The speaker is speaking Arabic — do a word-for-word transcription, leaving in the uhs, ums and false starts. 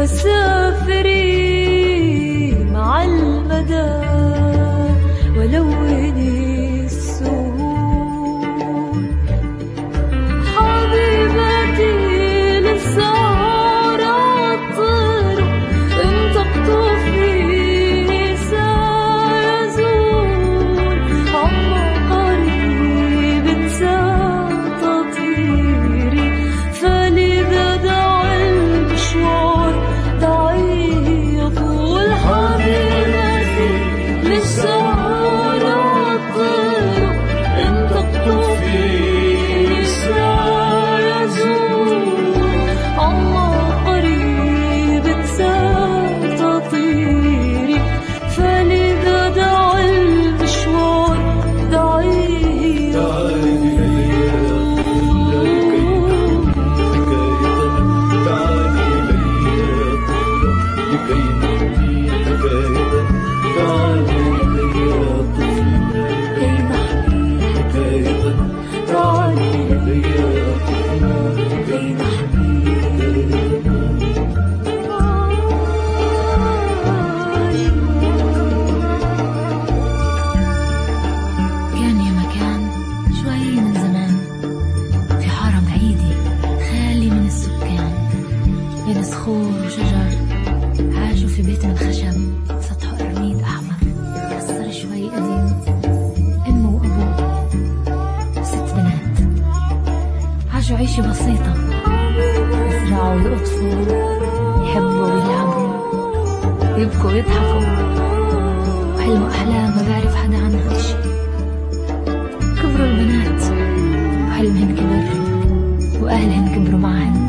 وسافري مع المدى ولوني السهول. حبيبتي للسهر عطر إن تقطفي سيزول. عما قريب ستطيري فلذا دع المشوار دعيه يطول. حبيبتي للسهر عطر إن تقطفي سيزول. عما قريب ستطيري فلذا دع المشوار دعيه صخور وشجر. عاشوا في بيت من خشب سطحه قرميد أحمر كسر شوي قديم. أمه وأبوه وست بنات عاشوا عيشة بسيطة، يزرعوا ويقطفوا، يحبوا ويلعبوا، يبكوا ويضحكوا، وحلموا أحلام ما بعرف حدا عنها شي. كبروا البنات وحلمهن كبر وأهلهن كبروا معهن.